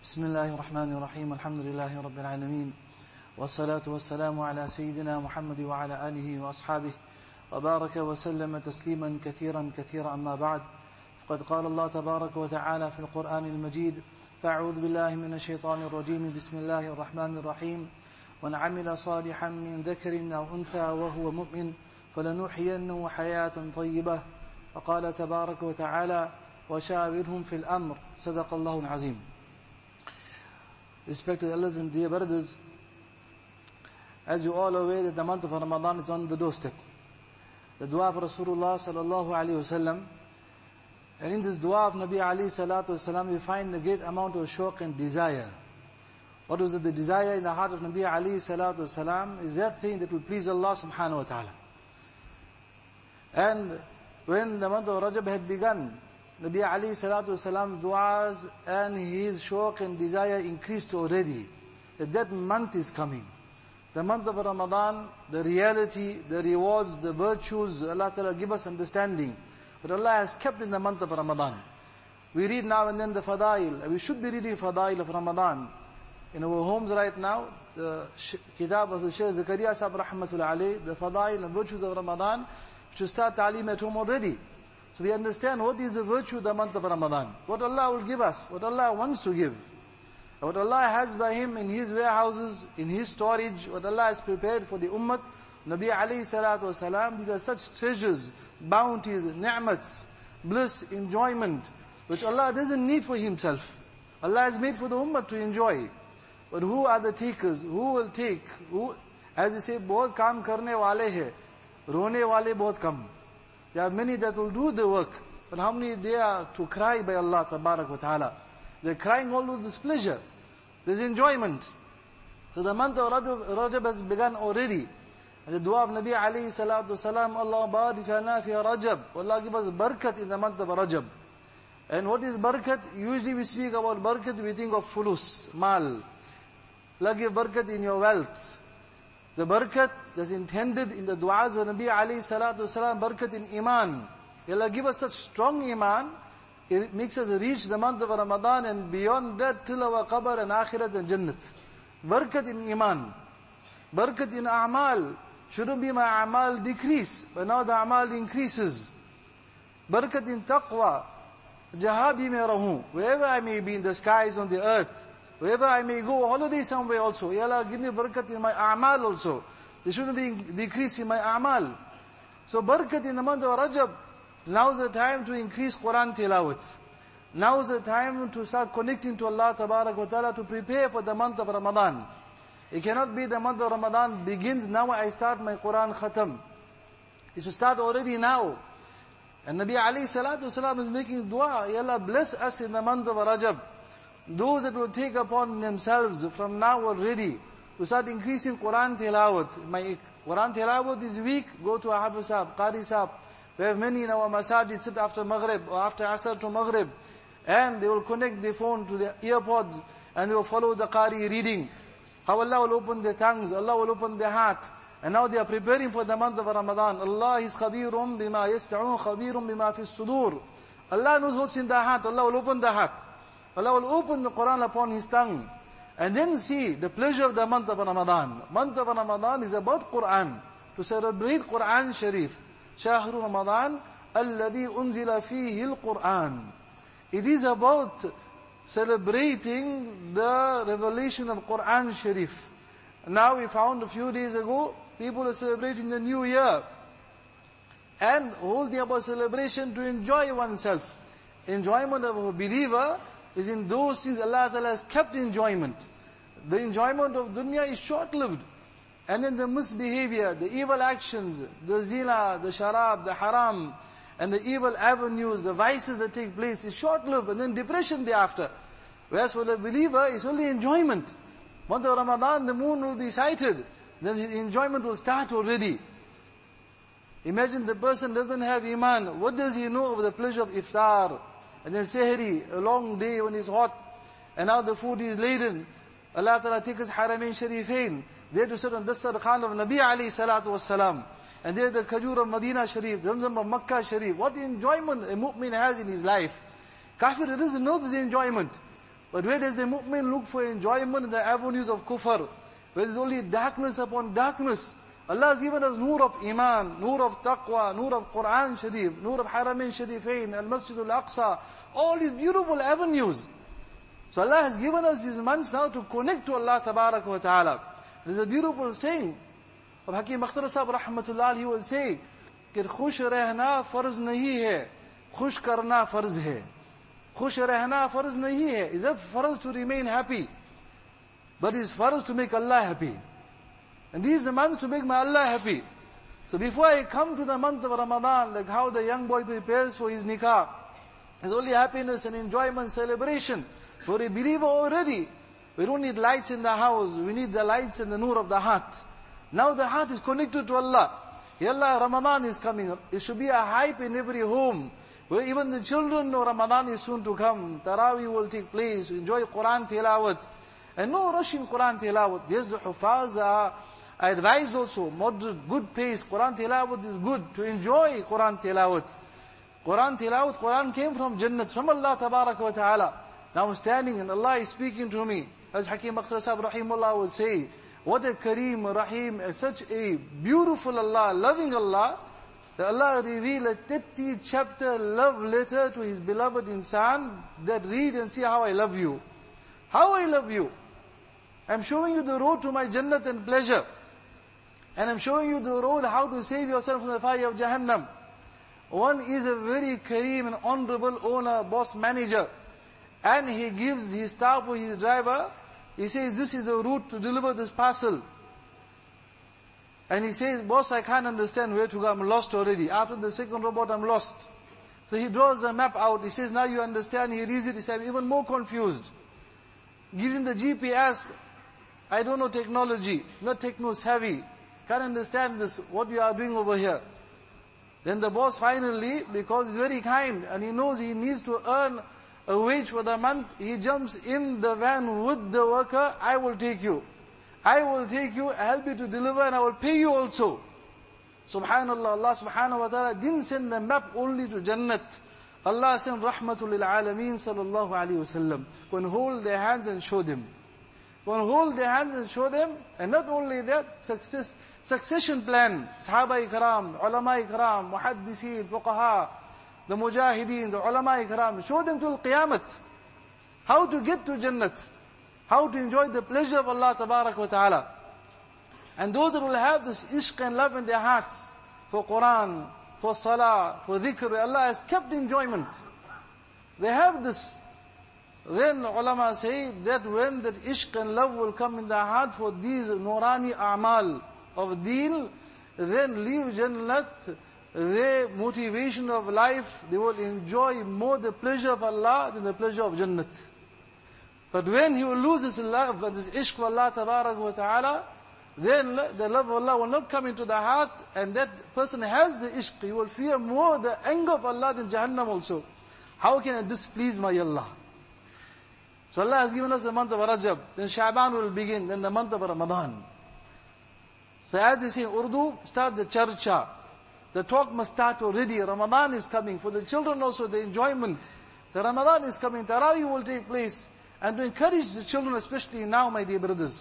بسم الله الرحمن الرحيم الحمد لله رب العالمين والصلاة والسلام على سيدنا محمد وعلى آله وأصحابه وبارك وسلم تسليما كثيرا كثيرا أما بعد فقد قال الله تبارك وتعالى في القرآن المجيد فأعوذ بالله من الشيطان الرجيم بسم الله الرحمن الرحيم من عمل صالحا من ذكر أو أنثى وهو مؤمن فلنحيينه حياة طيبة فقال تبارك وتعالى وشاورهم في الأمر صدق الله العظيم. Respected elders and dear brothers, as you all are aware that the month of Ramadan is on the doorstep. The dua of Rasulullah sallallahu alayhi wasallam, and in this dua of Nabi alayhi salatu wasallam we find a great amount of shauq and desire. What was the desire in the heart of Nabi alayhi salatu wasallam is that thing that will please Allah subhanahu wa ta'ala. And when the month of Rajab had begun, Nabi alayhi salatu wasalam's du'as and his shauq and desire increased already. That month is coming. The month of Ramadan, the reality, the rewards, the virtues, Allah Ta'ala give us understanding. But Allah has kept in the month of Ramadan. We read now and then the Fadail, and we should be reading Fadail of Ramadan. In our homes right now, the Kitab of the Shaykh Zakaria Sahib Rahmatullah alayhi, the Fadail and virtues of Ramadan, should start ta'aleem at home already. So we understand what is the virtue of the month of Ramadan. What Allah will give us, what Allah wants to give. What Allah has by Him in His warehouses, in His storage, what Allah has prepared for the ummah. Nabi alayhi salatu wasalam, these are such treasures, bounties, ni'mats, bliss, enjoyment, which Allah doesn't need for Himself. Allah has made for the ummah to enjoy. But who are the takers? Who will take? Who, as they say, bahut kaam karne wale hai, rone wale bahut kam. There are many that will do the work, but how many they are to cry by Allah Tabarak wa Ta'ala? They're crying all with displeasure. There's enjoyment. So the month of Rajab has begun already. And the dua of Nabi alayhi salatu wasalam, Allah barik lana fi Rajab. Allah give us barakat in the month of Rajab. And what is barakat? Usually we speak about barakat, we think of fulus, mal. Allah give barakat in your wealth. The barakat that's intended in the du'as of Nabi alayhi salatu wasalam, barakat in iman. Allah give us such strong iman, it makes us reach the month of Ramadan and beyond that till our qabr and akhirat and jannat. Barakat in iman. Barakat in a'mal. Shouldn't be my a'mal decrease, but now the a'mal increases. Barakat in taqwa. Jaha bhi mein rahun. Wherever I may be in the skies, on the earth, wherever I may go, holiday somewhere also. Ya Allah, give me barakat in my a'mal also. There shouldn't be decrease in my a'mal. So barakat in the month of Rajab. Now is the time to increase Quran tilawat. Now is the time to start connecting to Allah Tabarak wa Ta'ala to prepare for the month of Ramadan. It cannot be the month of Ramadan begins, now I start my Quran khatam. It should start already now. And Nabi alayhi salatu wasalam is making dua, Ya Allah, bless us in the month of Rajab. Those that will take upon themselves from now already to start increasing Quran tilawat. My Quran tilawat is weak, go to a Hafiz Sahib, Qari Sahib. We have many in our masajid sit after Maghrib or after Asr to Maghrib, and they will connect their phone to the earpods and they will follow the Qari reading. How Allah will open their tongues, Allah will open their heart. And now they are preparing for the month of Ramadan. Allah is khabirum bima yasta'un, khabirum bima fi sudur. Allah knows what's in the heart, Allah will open the heart. Allah will open the Quran upon his tongue. And then see the pleasure of the month of Ramadan. Month of Ramadan is about Quran. To celebrate Quran Sharif. شهر رمضان الذي أنزل فيه القرآن. It is about celebrating the revelation of Quran Sharif. Now we found a few days ago, people are celebrating the new year. And holding about celebration to enjoy oneself. Enjoyment of a believer is in those things Allah Ta'ala has kept enjoyment. The enjoyment of dunya is short-lived. And then the misbehavior, the evil actions, the zina, the sharab, the haram, and the evil avenues, the vices that take place is short-lived, and then depression thereafter. Whereas for the believer, it's only enjoyment. Month of Ramadan, the moon will be sighted, then his enjoyment will start already. Imagine the person doesn't have iman. What does he know of the pleasure of iftar? And then sehri, a long day when it's hot, and now the food is laden. Allah Ta'ala takes us Haramain Sharifain. There to sit on the Khan of Nabi alayhi salatu wasalam. And there the Khajur of Medina Sharif, Zamzam of Makkah Sharif. What enjoyment a mu'min has in his life. Kafir doesn't know this enjoyment. But where does the mu'min look for enjoyment in the avenues of kufr, where there's only darkness upon darkness? Allah has given us nur of iman, nur of taqwa, nur of Quran Sharif, nur of Haramain Sharifain, Al-Masjid Al-Aqsa, all these beautiful avenues. So Allah has given us these months now to connect to Allah Tabarak wa Ta'ala. There's a beautiful saying of Hakim Akhtar Sahib Rahmatullah, he will say, कि खुश रहना फर्ज नहीं है, खुश करना फर्ज है. खुश रहना फर्ज नहीं है. It's a farz to remain happy, but it's farz to make Allah happy. And these are the months to make my Allah happy. So before I come to the month of Ramadan, like how the young boy prepares for his nikah, it's only happiness and enjoyment, celebration. For a believer already, we don't need lights in the house, we need the lights and the nur of the heart. Now the heart is connected to Allah. Ya Allah, Ramadan is coming. It should be a hype in every home, where even the children know Ramadan is soon to come. Taraweeh will take place, enjoy Quran tilawat. And no rush in Quran tilawat. Yes, the Hufaz are advised also, moderate, good pace. Quran tilawat is good, to enjoy Quran tilawat. Quran came from Jannat, from Allah Tabarak wa Ta'ala. Now I'm standing and Allah is speaking to me. As Hakim Akhtar Sahib Rahimullah would say, what a Kareem, Rahim, such a beautiful Allah, loving Allah, that Allah revealed a 30 chapter love letter to His beloved insan, that read and see how I love you. How I love you. I'm showing you the road to my Jannat and pleasure. And I'm showing you the road how to save yourself from the fire of Jahannam. One is a very Kareem and honorable owner, boss, manager. And he gives his staff or his driver, he says, this is the route to deliver this parcel. And he says, boss, I can't understand where to go, I'm lost already. After the second robot, I'm lost. So he draws the map out, he says, now you understand, he reads it, he says, I'm even more confused. Gives him the GPS, I don't know technology, not techno-savvy, can't understand this, what you are doing over here. Then the boss finally, because he's very kind, and he knows he needs to earn a wage for the month, he jumps in the van with the worker, I will take you. I will take you, help you to deliver, and I will pay you also. Subhanallah, Allah subhanahu wa ta'ala didn't send the map only to Jannat. Allah sent Rahmatul lil Alameen sallallahu alayhi wa sallam. Go and hold their hands and show them. Go and hold their hands and show them. And not only that, succession plan. Sahaba ikram, ulama ikram, muhaddiseen, fuqaha, the mujahideen, the ulama ikram. Show them till Qiyamat. How to get to Jannat. How to enjoy the pleasure of Allah Tabarak wa Ta'ala. And those that will have this ishq and love in their hearts for Quran, for salah, for dhikr, where Allah has kept enjoyment. They have this. Then ulama say that when that ishq and love will come in their heart for these nurani a'mal of deen, then leave Jannat, their motivation of life, they will enjoy more the pleasure of Allah than the pleasure of Jannat. But when he will lose his love, this ishq for Allah Tabarak wa Ta'ala, then the love of Allah will not come into the heart, and that person has the ishq. He will fear more the anger of Allah than Jahannam also. How can I displease my Allah? So Allah has given us the month of Rajab, then Sha'ban will begin, then the month of Ramadan. So as they say in Urdu, start the charcha. The talk must start already. Ramadan is coming. For the children also, the enjoyment. The Ramadan is coming. Taraweeh will take place. And to encourage the children, especially now, my dear brothers.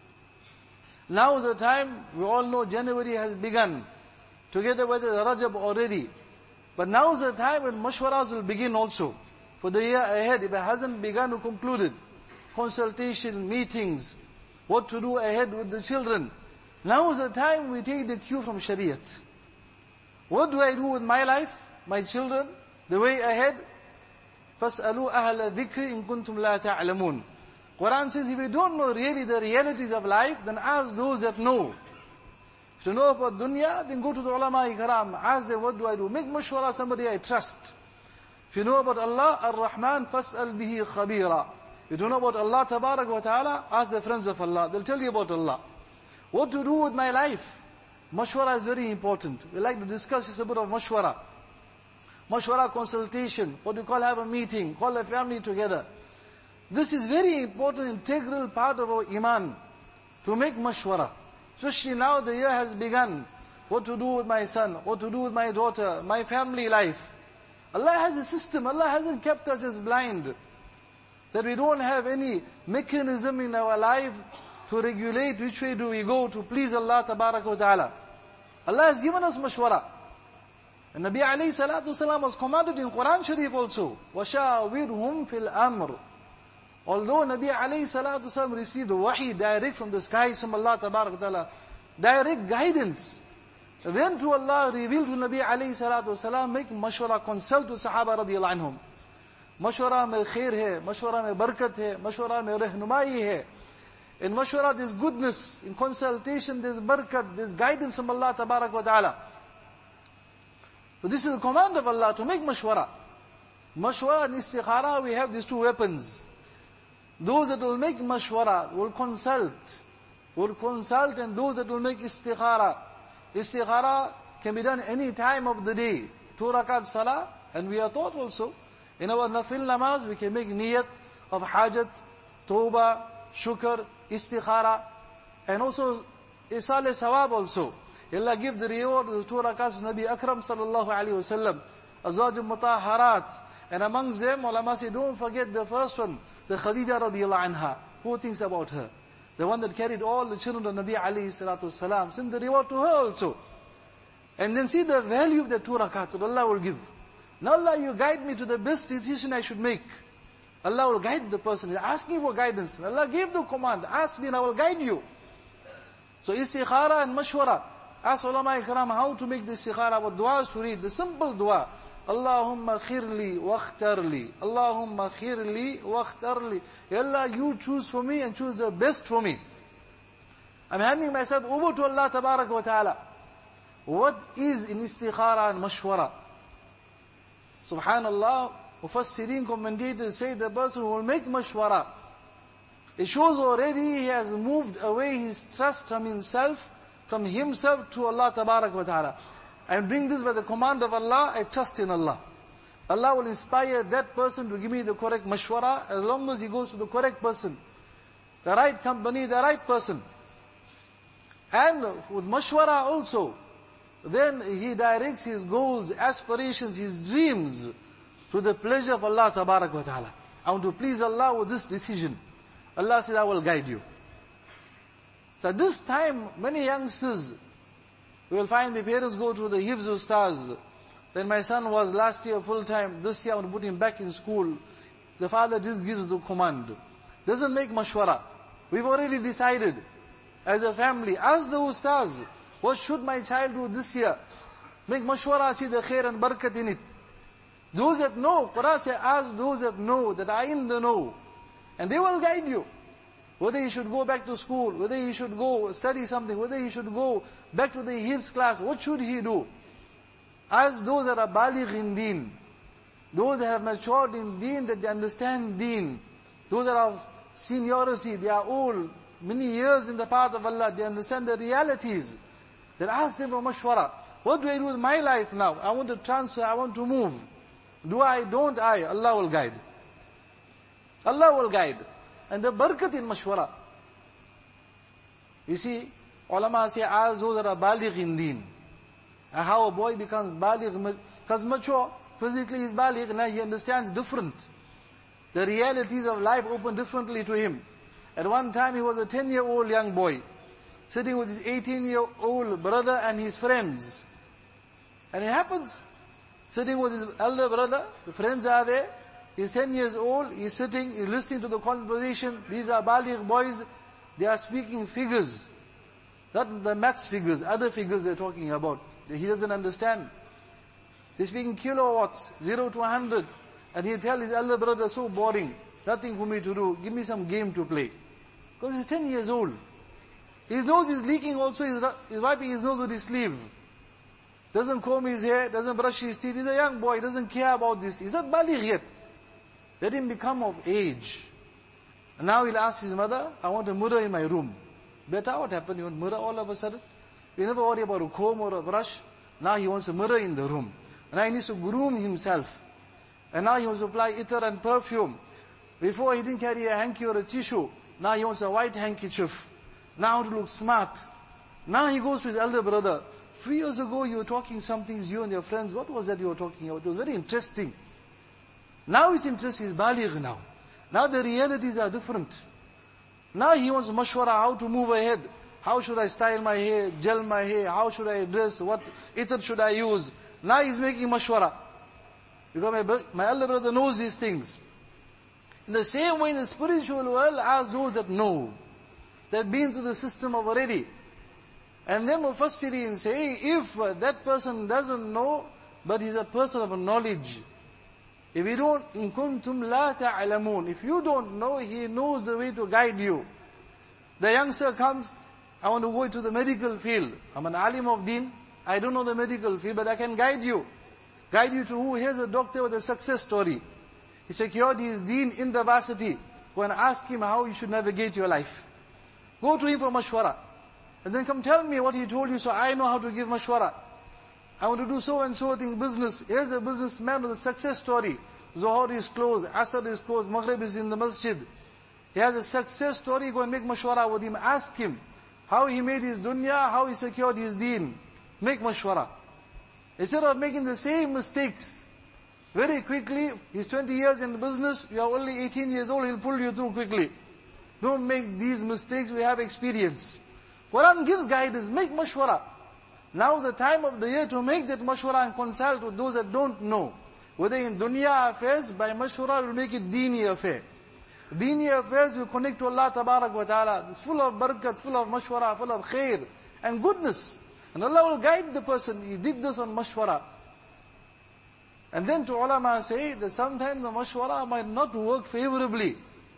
Now is the time, we all know January has begun, together with the Rajab already. But now is the time when mashwaras will begin also, for the year ahead, if it hasn't begun or concluded. Consultation, meetings, what to do ahead with the children. Now is the time we take the cue from Shariat. What do I do with my life, my children, the way ahead? فَاسْأَلُوا أَهْلَ ذِكْرِ إِن كُنْتُمْ لَا تَعْلَمُونَ. Quran says, if you don't know really the realities of life, then ask those that know. If you know about dunya, then go to the ulama ikram. Ask them, what do I do? Make mashwara somebody I trust. If you know about Allah, Ar-Rahman, فَاسْأَلْ بِهِ خَبِيرًا. If you don't know about Allah Tabarak wa Ta'ala, ask the friends of Allah. They'll tell you about Allah. What to do with my life? Mashwara is very important. We like to discuss this a bit of mashwara. Mashwara consultation, what we call have a meeting, call a family together. This is very important, integral part of our iman, to make mashwara. Especially now the year has begun. What to do with my son, what to do with my daughter, my family life. Allah has a system, Allah hasn't kept us just blind. That we don't have any mechanism in our life to regulate which way do we go to please Allah Tabaraka wa Ta'ala. Allah has given us mashwara. And Nabi alayhi salatu wasalam was commanded in Quran Sharif also, وَشَاوِرْهُمْ فِي الْأَمْرِ. Although Nabi alayhi salatu wasalam received wahi direct from the skies from Allah Tabaraka wa Ta'ala, direct guidance, then to Allah revealed to Nabi alayhi salatu wasalam, make mashwara, consult with Sahaba radiyallahu anhum. Mashwara mein khair hai, mashwara mein barakat hai, mashwara mein rehnumai hai. In mashwara there's goodness, in consultation there's barakat, there's guidance from Allah Tabaraka wa Ta'ala. So this is the command of Allah to make mashwara. Mashwara and istikhara, we have these two weapons. Those that will make mashwara, will consult and those that will make istikhara. Istikhara can be done any time of the day. 2 rakat salah, and we are taught also, in our nafil namaz, we can make niyat of hajat, tawbah, shukr, istikhara, and also isal sawab also. Allah gives the reward of the 2 rakats of Nabi Akram sallallahu alayhi wa sallam, azwaj mutahharat. And amongst them, ulama say, don't forget the first one, the Khadija radiyallahu anha. Who thinks about her? The one that carried all the children of Nabi alayhi salatu wasalam. Send the reward to her also. And then see the value of the 2 rakats that Allah will give. Now Allah, you guide me to the best decision I should make. Allah will guide the person. He's asking for guidance. Allah gave the command, ask me and I will guide you. So istikhara and mashwara. Ask ulama ikram how to make the istikhara, what du'as to read. The simple dua. Allahumma khirli wakhtarli. Allahumma khirli wakhtarli. Ya Allah, you choose for me and choose the best for me. I'm handing myself over to Allah Tabarak wa Ta'ala. What is in istikhara and mashwara? Subhanallah, Mufassirin commentators say the person who will make mashwara, it shows already he has moved away his trust from himself to Allah Tabarak wa Ta'ala. I bring this by the command of Allah, I trust in Allah. Allah will inspire that person to give me the correct mashwara, as long as he goes to the correct person, the right company, the right person. And with mashwara also, then he directs his goals, aspirations, his dreams to the pleasure of Allah Tabarak wa Ta'ala. I want to please Allah with this decision. Allah says, I will guide you. So this time, many youngsters, you will find the parents go to the Hifz Ustaz. Then my son was last year full time, this year I want to put him back in school. The father just gives the command. Doesn't make mashwara. We've already decided, as a family, ask the Ustaz, what should my child do this year? Make mashwara, see the khair and barakat in it. Those that know, Quran says, ask those that know, that are in the know. And they will guide you. Whether he should go back to school, whether he should go study something, whether he should go back to the Hifz class, what should he do? Ask those that are baligh in deen. Those that have matured in deen, that they understand deen. Those that are seniority, they are old, many years in the path of Allah, they understand the realities. Then ask them for mashwara. What do I do with my life now? I want to transfer, I want to move. Do I, don't I? Allah will guide. Allah will guide. And the barakat in mashwara. You see, ulama say, ask those that are baligh in deen. How a boy becomes baligh, because mature, physically he's baligh, now he understands different. The realities of life open differently to him. At one time he was a 10-year-old young boy, sitting with his 18-year-old brother and his friends. And it happens, sitting with his elder brother, the friends are there, he's 10 years old, he's sitting, he's listening to the conversation. These are baligh boys, they are speaking figures. Not the maths figures, other figures they're talking about. He doesn't understand. They're speaking kilowatts, 0 to 100. And he tells his elder brother, so boring, nothing for me to do, give me some game to play. Because he's 10 years old. His nose is leaking also, he's wiping his nose with his sleeve. Doesn't comb his hair, doesn't brush his teeth. He's a young boy, doesn't care about this. He's not baligh yet. Let him become of age. And now he'll ask his mother, I want a mirror in my room. Beta, what happened? You want mirror all of a sudden? We never worry about a comb or a brush. Now he wants a mirror in the room. And now he needs to groom himself. And now he wants to apply itar and perfume. Before he didn't carry a hanky or a tissue. Now he wants a white handkerchief. Now to look smart. Now he goes to his elder brother. 3 years ago you were talking some things, you and your friends. What was that you were talking about? It was very interesting. Now he's interested, he's baligh now. Now the realities are different. Now he wants mashwara how to move ahead. How should I style my hair, gel my hair, how should I dress, what ether should I use? Now he's making mashwara. Because my elder brother knows these things. In the same way in the spiritual world, ask those that know. They've been through the system already. And then Mufassirin say, if that person doesn't know, but he's a person of knowledge. If you don't, in kuntum la ta'lamun. If you don't know, he knows the way to guide you. The youngster comes, I want to go into the medical field. I'm an alim of deen. I don't know the medical field, but I can guide you. Guide you to who? Here's a doctor with a success story. He secured his deen in the varsity. Go and ask him how you should navigate your life. Go to him for mashwara. And then come tell me what he told you so I know how to give mashwara. I want to do so and so thing, business. Here's a businessman with a success story. Zuhur is closed, Asr is closed, Maghrib is in the masjid. He has a success story, go and make mashwara with him. Ask him how he made his dunya, how he secured his deen. Make mashwara. Instead of making the same mistakes, very quickly, he's 20 years in the business, you are only 18 years old, he'll pull you through quickly. Don't make these mistakes, we have experience. Quran gives guidance, make mashwara. Now is the time of the year to make that mashwara and consult with those that don't know. Whether in dunya affairs, by mashwara we'll make it deeni affair. Deeni affairs will connect to Allah Tabarak wa Ta'ala. It's full of barakat, full of mashwara, full of khair and goodness. And Allah will guide the person, he did this on mashwara. And then to ulama say that sometimes the mashwara might not work favorably.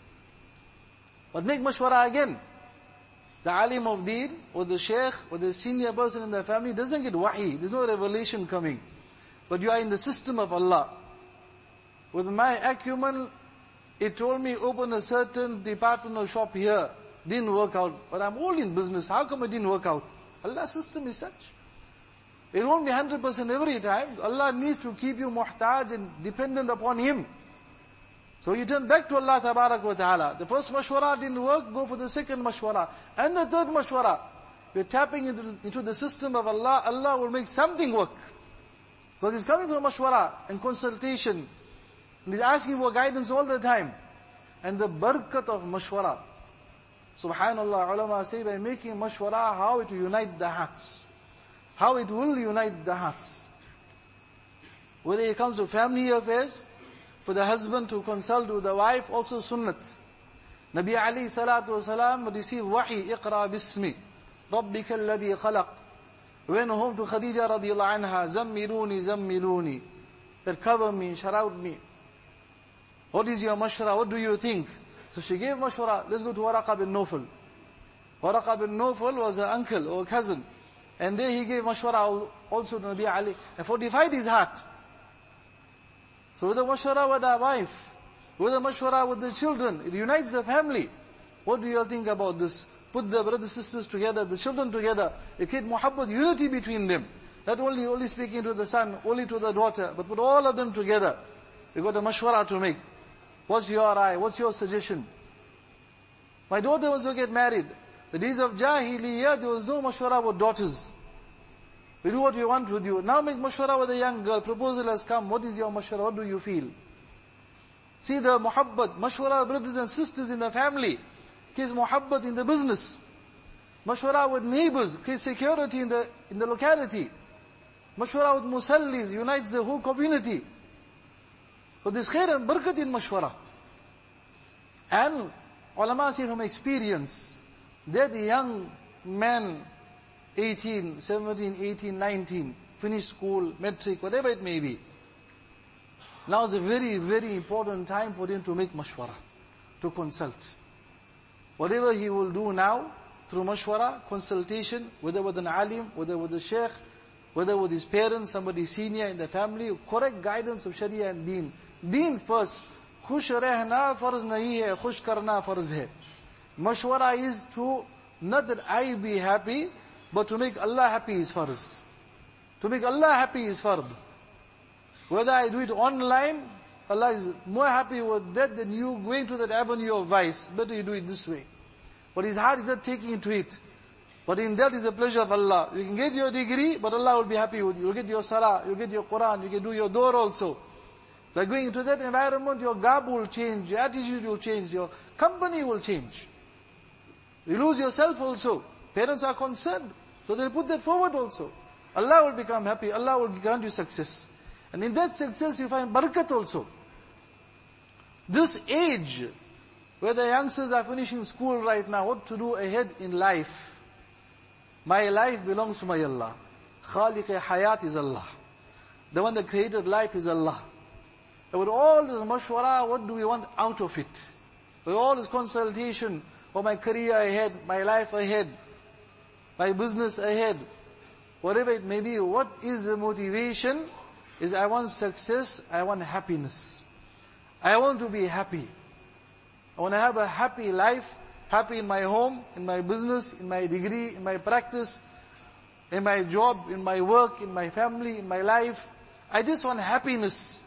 But make mashwara again. The alim of deen, or the sheikh, or the senior person in the family doesn't get wahi. There's no revelation coming. But you are in the system of Allah. With my acumen, it told me open a certain departmental shop here. Didn't work out. But I'm all in business. How come it didn't work out? Allah's system is such. It won't be 100% every time. Allah needs to keep you muhtaj and dependent upon Him. So you turn back to Allah Tabarak wa Ta'ala. The first mashwara didn't work, go for the second mashwara. And the third mashwara. You're tapping into the system of Allah, Allah will make something work. Because He's coming for mashwara and consultation. And He's asking for guidance all the time. And the barakat of mashwara. Subhanallah, ulama say by making mashwara, how it will unite the hearts. How it will unite the hearts. Whether it comes to family affairs, for the husband to consult with the wife, also sunnat. Nabi alayhi salatu wasalam received wahi, iqra bismi, rabbika alladhi khalaq. Went home to Khadija radiyallahu anha, zammiluni, zammiluni. That cover me, shroud me. What is your mashwara? What do you think? So she gave mashwara, let's go to Waraqa bin Nawfal. Waraqa bin Nawfal was an uncle or cousin. And there he gave mashwara also to Nabi Ali, and fortified his heart. So with the mashwara with our wife, with the mashwara with the children, it unites the family. What do you all think about this? Put the brothers, sisters together, the children together. It create muhabbat, unity between them. Not only speaking to the son, only to the daughter, but put all of them together. We got a mashwara to make. What's your eye? What's your suggestion? My daughter wants to get married. The days of Jahiliyyah, there was no mashwara with daughters. We do what we want with you. Now make mashwara with a young girl. Proposal has come. What is your mashwara? What do you feel? See the muhabbat. Mashwara with brothers and sisters in the family. Case muhabbat in the business. Mashwara with neighbors. Case security in the locality. Mashwara with musallis. Unites the whole community. So there's khair and barakat in mashwara. And ulama say from experience, that young man, 18, 17, 18, 19, finished school, metric, whatever it may be. Now is a very, very important time for him to make mashwara, to consult. Whatever he will do now, through mashwara, consultation, whether with an alim, whether with a sheikh, whether with his parents, somebody senior in the family, correct guidance of sharia and deen. Deen first. Khush rehna farz nahi hai, khush karna farz hai. Mashwara is to, not that I be happy, but to make Allah happy is farz. To make Allah happy is fard. Whether I do it online, Allah is more happy with that than you going to that avenue of vice. Better you do it this way. But his heart is not taking to it. But in that is the pleasure of Allah. You can get your degree, but Allah will be happy with you. You'll get your salah, you'll get your Quran, you can do your door also. By going into that environment, your garb will change, your attitude will change, your company will change. You lose yourself also. Parents are concerned, so they put that forward also. Allah will become happy, Allah will grant you success. And in that success you find barakat also. This age, where the youngsters are finishing school right now, what to do ahead in life? My life belongs to my Allah. Khaliq hayat is Allah. The one that created life is Allah. And with all this mashwara, what do we want out of it? With all this consultation, for my career ahead, my life ahead, my business ahead, whatever it may be, what is the motivation? Is I want success, I want happiness. I want to be happy. I want to have a happy life, happy in my home, in my business, in my degree, in my practice, in my job, in my work, in my family, in my life. I just want happiness.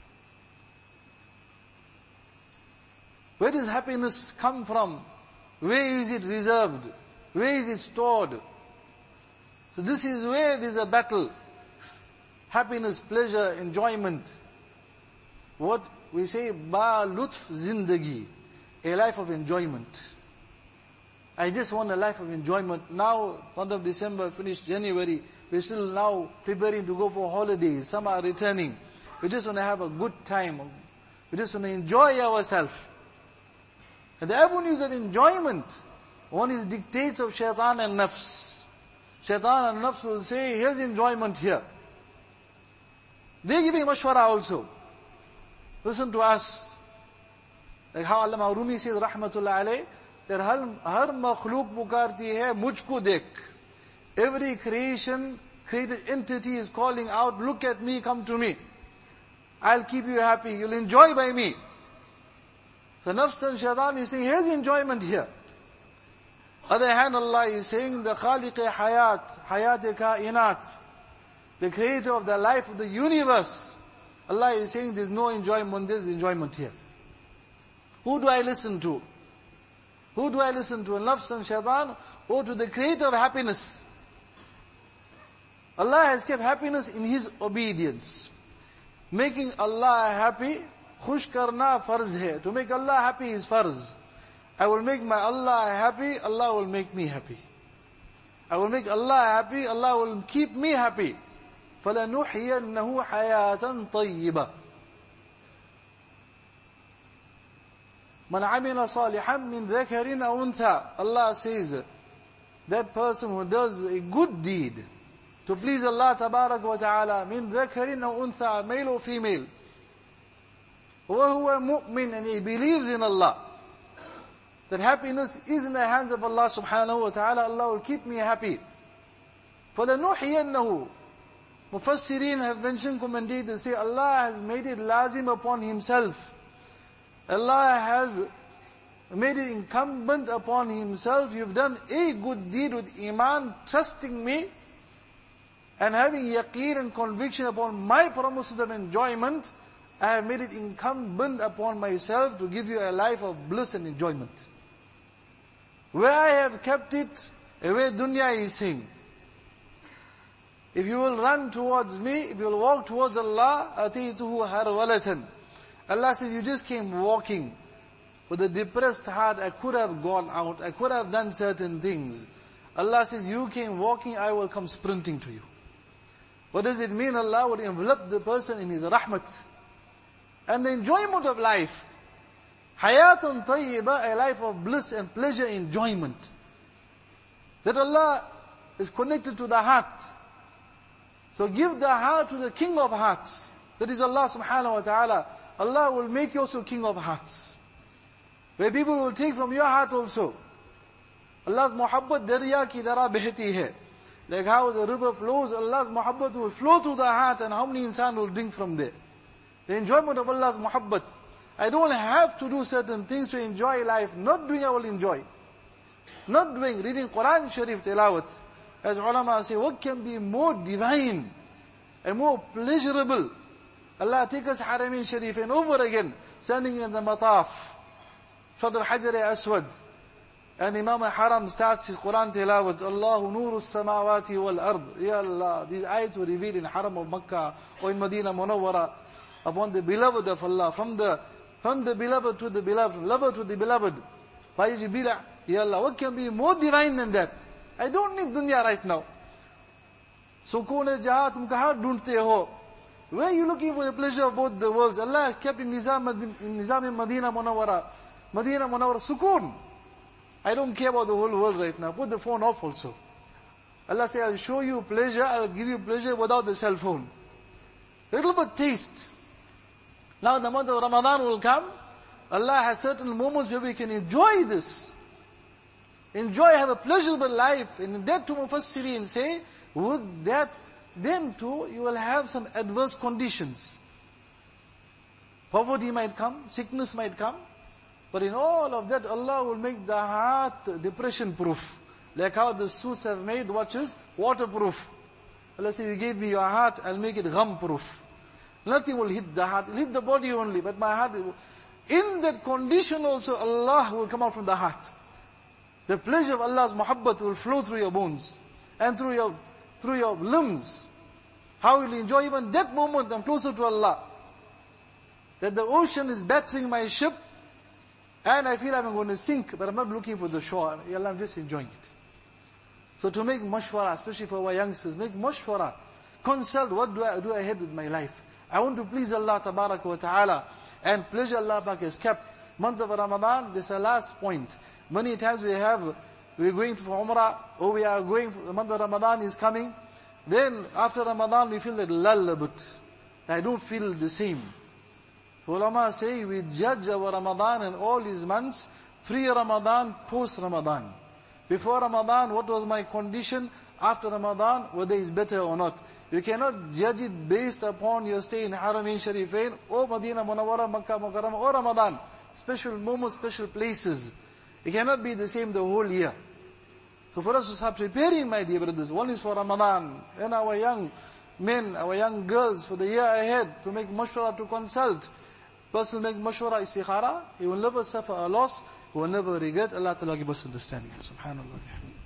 Where does happiness come from? Where is it reserved? Where is it stored? So this is where there's a battle. Happiness, pleasure, enjoyment. What we say, ba lutf zindagi, a life of enjoyment. I just want a life of enjoyment. Now, month of December, finished January, we're still now preparing to go for holidays. Some are returning. We just want to have a good time. We just want to enjoy ourselves. And the avenues of enjoyment, one is dictates of shaitan and nafs. Shaitan and nafs will say, here's enjoyment here. They're giving mashwara also. Listen to us. Like how Allama Rumi says, rahmatullah alayh, that har makhluk pukarti hai mujhko dekh. Every created entity is calling out, look at me, come to me. I'll keep you happy, you'll enjoy by me. So nafs and shaitan is saying, here's enjoyment here. Other hand, Allah is saying, the khaliq hayat, hayat kainat, the creator of the life of the universe. Allah is saying, there's no enjoyment, there's enjoyment here. Who do I listen to? Who do I listen to? Nafs and shaitan, or to the creator of happiness? Allah has kept happiness in His obedience. Making Allah happy, khush karna farz hai. To make Allah happy is farz. I will make my Allah happy, Allah will make me happy. I will make Allah happy, Allah will keep me happy. فَلَنُحْيَنَّهُ حَيَاةً طَيِّبًا مَنْ عَمِلَ صَالِحًا مِنْ ذَكَرٍ أَوْ أُنْثَى. Allah says, that person who does a good deed to please Allah tabarak wa ta'ala, min dhakarin aw untha, male or female, وَهُوَ مُؤْمِنٌ, and he believes in Allah, that happiness is in the hands of Allah subhanahu wa ta'ala, Allah will keep me happy. فَلَنُحْيَنَّهُ. Mufassirin have mentioned, commentators say, Allah has made it lazim upon Himself. Allah has made it incumbent upon Himself. You've done a good deed with iman, trusting me, and having yaqeen and conviction upon my promises of enjoyment. I have made it incumbent upon myself to give you a life of bliss and enjoyment. Where I have kept it, where dunya is saying, if you will run towards me, if you will walk towards Allah, atituhu harwalatan. Allah says, you just came walking with a depressed heart. I could have gone out, I could have done certain things. Allah says, you came walking, I will come sprinting to you. What does it mean? Allah will envelop the person in His rahmat. And the enjoyment of life. Hayatun tayyiba, a life of bliss and pleasure, enjoyment. That Allah is connected to the heart. So give the heart to the King of hearts. That is Allah subhanahu wa ta'ala. Allah will make you also King of hearts. Where people will take from your heart also. Allah's muhabbat darya ki dara behti hai. Like how the river flows, Allah's muhabbat will flow through the heart, and how many insan will drink from there. The enjoyment of Allah's muhabbat. I don't have to do certain things to enjoy life. Not doing, I will enjoy. Not doing, reading Quran Sharif tilawat. As ulama say, what can be more divine and more pleasurable? Allah take us Haramin Sharif and over again, standing in the mataf, front of Hajar Aswad. And Imam Haram starts his Quran tilawat, Allahu nuru samawati wal ard. Ya Allah, these ayats were revealed in Haram of Makkah or in Medina Munawwara. upon the beloved of Allah, from the beloved to the beloved, lover to the beloved. By Jibreel, Ya Allah, what can be more divine than that? I don't need dunya right now. Sukoon-e-jahat tum kahan dhoondte ho? Where are you looking for the pleasure of both the worlds? Allah has kept in Nizam Madina Munawwara. Madina Munawwara, sukoon. I don't care about the whole world right now. Put the phone off also. Allah says, I'll show you pleasure, I'll give you pleasure without the cell phone. Little bit taste. Now the month of Ramadan will come. Allah has certain moments where we can enjoy this. Enjoy, have a pleasurable life. And that too Mufassirin say, would that, then too, you will have some adverse conditions. Poverty might come, sickness might come. But in all of that, Allah will make the heart depression proof. Like how the suits have made watches waterproof. Allah says, you gave me your heart, I'll make it gham proof. Nothing will hit the heart, it'll hit the body only, but my heart, in that condition also, Allah will come out from the heart. The pleasure of Allah's muhabbat will flow through your bones, and through your limbs. How will you enjoy even that moment, I'm closer to Allah. That the ocean is battering my ship, and I feel I'm going to sink, but I'm not looking for the shore. Allah, I'm just enjoying it. So to make mashwara, especially for our youngsters, make mashwara. Consult, what do I do ahead with my life? I want to please Allah Tabaraka wa Ta'ala, and pleasure Allah Pak has kept. Month of Ramadan, this is the last point. Many times we're going for Umrah, or we are going, the month of Ramadan is coming. Then after Ramadan we feel that lull a bit. I don't feel the same. Ulama say we judge our Ramadan and all these months, pre-Ramadan, post-Ramadan. Before Ramadan, what was my condition? After Ramadan, whether it's better or not. You cannot judge it based upon your stay in Haramain Sharifain, or Madina Munawwara, Makkah Mukarramah, or Ramadan. Special moments, special places. It cannot be the same the whole year. So for us to start preparing, my dear brothers, one is for Ramadan, and our young men, our young girls, for the year ahead, to make mashwara, to consult. Person make mashwara istikhara, he will never suffer a loss, he will never regret. Allah Ta'ala give us understanding. Subhanallah.